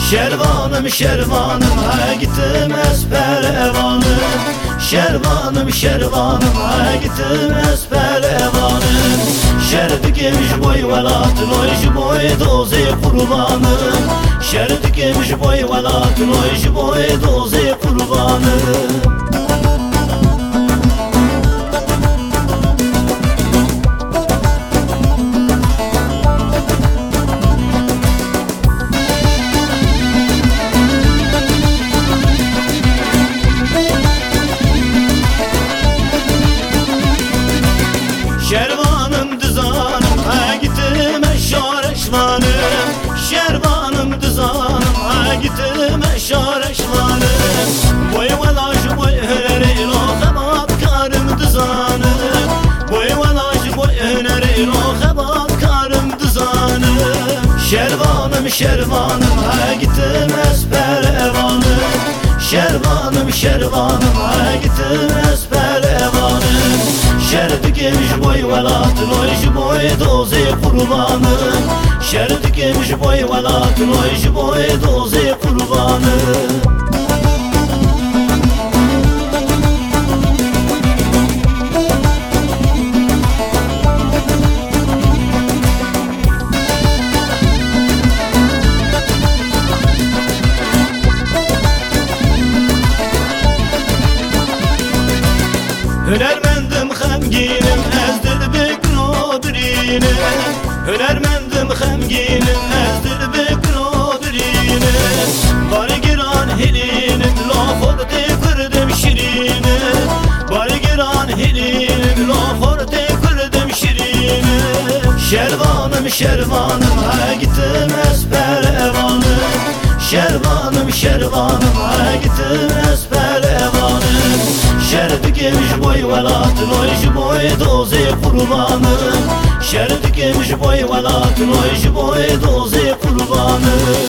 Şervanım şervanım ha gittim esperevanım. Şervanım şervanım ha gittim esperevanım. Şerdi gemiş boy velatın oyş boy dozi kurbanım. Şerdi gemiş boy velatın oyş boy dozi kurbanım. Şervanım dızanım ha gittim eşareşvanım. Şervanım dızanım ha gittim eşareşvanım. Boy velaj boy hüneri rohabat karım dızanım. Boy velaj boy hüneri rohabat karım dızanım. Şervanım şervanım ha gittim esperevanım. Şervanım şervanım ha gittim esperevanım. Şerdi gemiş boy velatın oyş boy dozi kurbanım. Şerdi gemiş boy velatın oyş boy dozi kurbanım. Hünermendim hemginim ezdir bekrodirine. Hünermendim hemginim ezdir bekrodirine. Bari giran hilinim laforte kırdım şirine. Bari giran hilinim laforte kırdım şirine. Şervanım şervanım ha gittim esperevanım. Şervanım şervanım ha gittim esperevanım. Şerdi gemiş boy velatın oyş boy dozi kurbanım. Şerdi gemiş boy velatın oyş boy dozi kurbanım.